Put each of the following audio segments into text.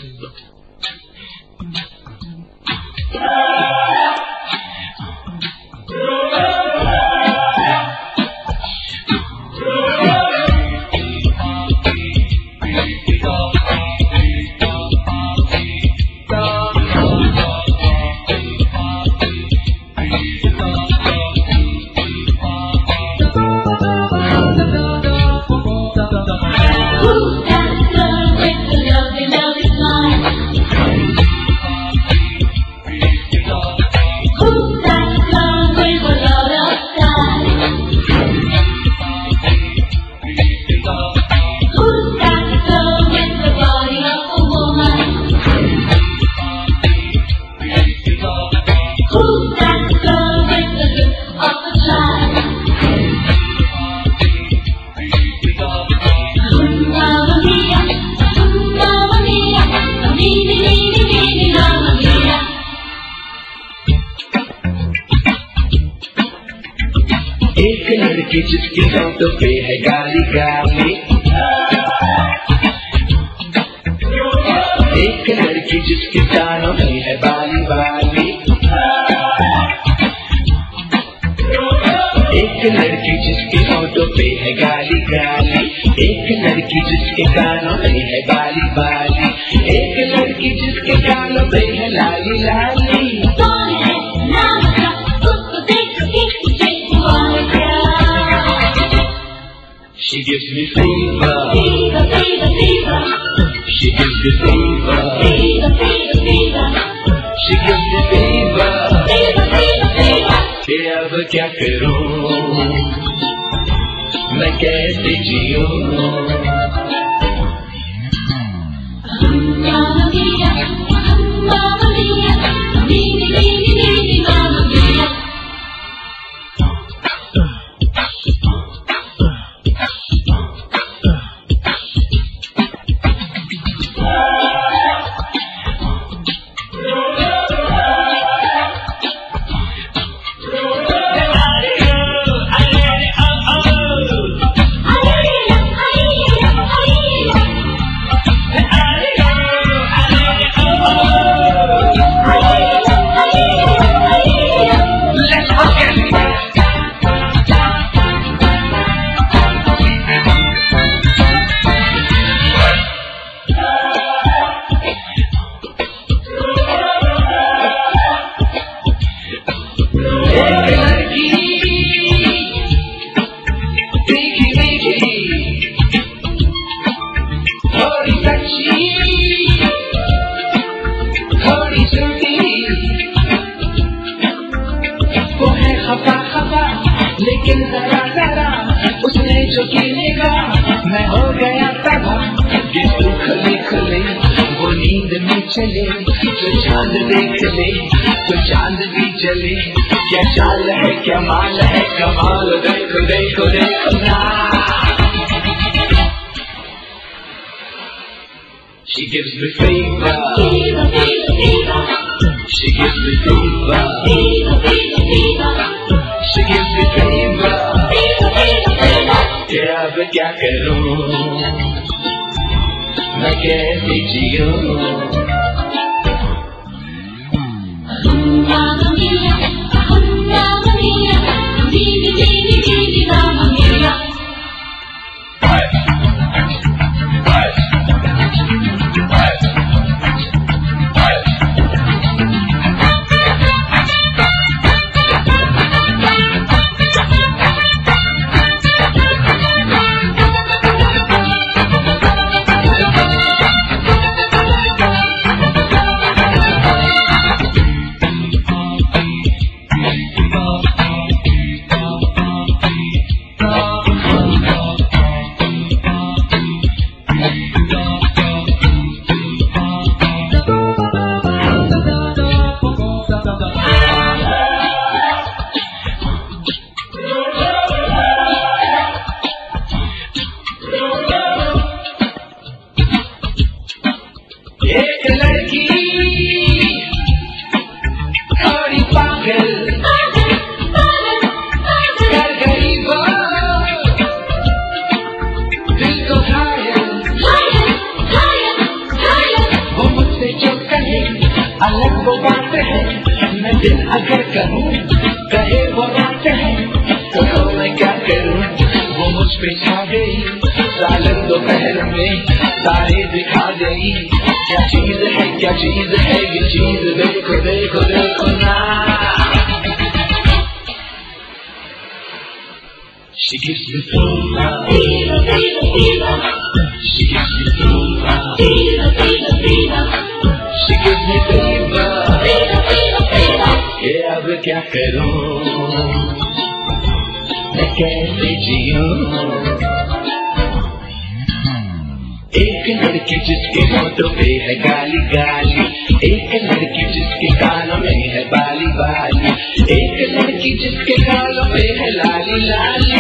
एक लड़की जिसके होठों पे है गाली गाली, एक लड़की जिसके कानों में है बाली बाली, एक लड़की जिसके होठों पे है गाली गाली, एक लड़की जिसके कानों में है बाली बाली, एक लड़की जिसके कानों पे है लाली लाली। She gives me fever, fever, fever, fever. She gives me fever, fever, fever, fever. She gives me fever, fever, fever, fever. कि अब क्या करूं, मैं कैसे जीऊं? Mamma mia, mamma mia, mini, mini, mini, mamma mia. लेकिन जरा जरा उसने जो कीनेगा मैं हो गया तबाह। गिफ्ट खुले खुले वो नींद में चले, जो चांद देख ले तो चांद भी जले। क्या चाल है क्या माल है कमाल, देखो देखो देखो ना। She gives me fever, fever, fever, fever. She gives me fever, fever, fever, fever. She gives me fever, fever, fever, fever. कि अब क्या करूं, मैं कैसे जीऊं? Mamma mia, mamma mia, mini, mini, mini, mamma mia. एक लड़की थोड़ी पागल कर गई वो दिल को घायल, वो मुझसे जो कहे अलग वो बात है, मैं दिल अगर कहूँ कहे वो रात है, तो मैं क्या करूँ वो मुझ पे छा गई, सालन दोपहर में तारे दिखा गई, क्या चीज है ये चीज, देखो देखो देखो ना। She gives me fever, fever, fever, fever. She gives me fever, fever, fever, fever. She gives me fever, fever, fever, fever. ये अब क्या करूं, मैं कैसे जीऊं? एक लड़की जिसके होठों पे है गाली गाली, एक लड़की जिसके कानों में है बाली बाली, एक लड़की जिसके गालों पे है लाली लाली।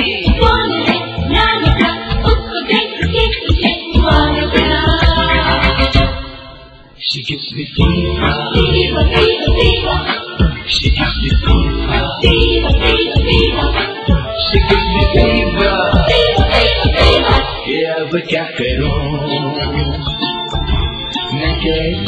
She gives me fever, fever, fever, fever. She gives me fever, fever, fever, fever. She gives me fever, fever, fever, fever. ये अब क्या करूं, मैं कैसे